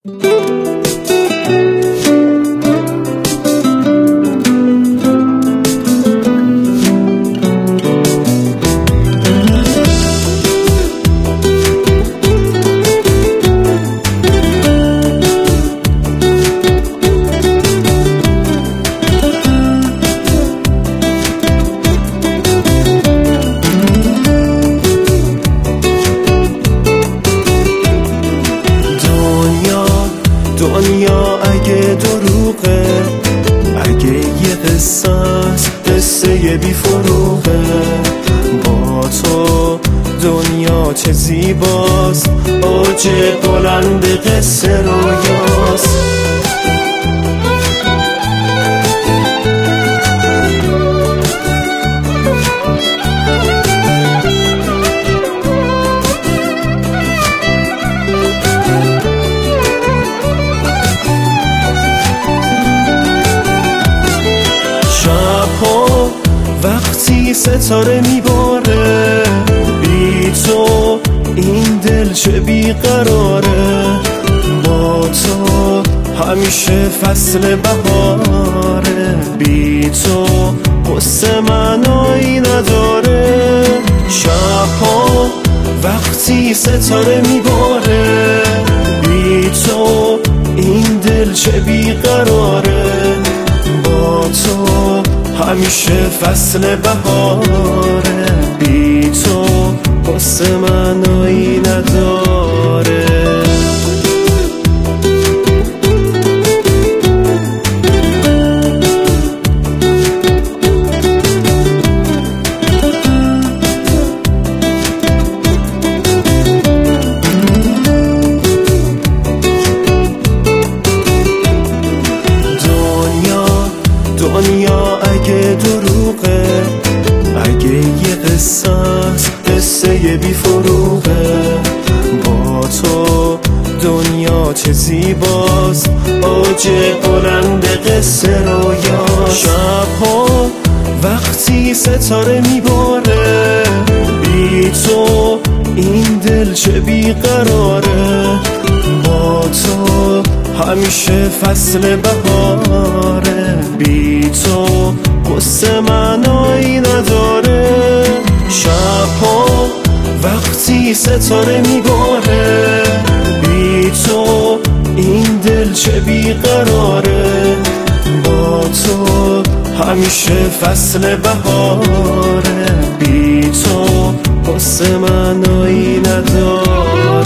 دنیا اگه دروغه، اگه یه قصه است، قصه بی فروغه. با تو دنیا چه زیباست، اوج بلند قصه رویاست. شبها وقتی ستاره میباره، بی تو این دل چه بیقراره. با تو همیشه فصل بهاره، بی تو قصه معنایی نداره. شبها وقتی ستاره میباره، بی تو این دل چه بیقراره. با تو همیشه فصل بهاره، بی تو قصه معنایی نداره. دنیا اگه دروغه، اگه یه قصه است، قصه بی فروغه. با تو دنیا چه زیباست، اوج بلند قصه رویاست. شبها وقتی ستاره میباره، بی تو این دل چه بیقراره. با تو همیشه فصل بهاره، بی تو قصه معنایی نداره. شبها وقتی ستاره میباره، بی تو این دل چه بیقراره. با تو همیشه فصل بهاره، بی تو قصه معنایی نداره.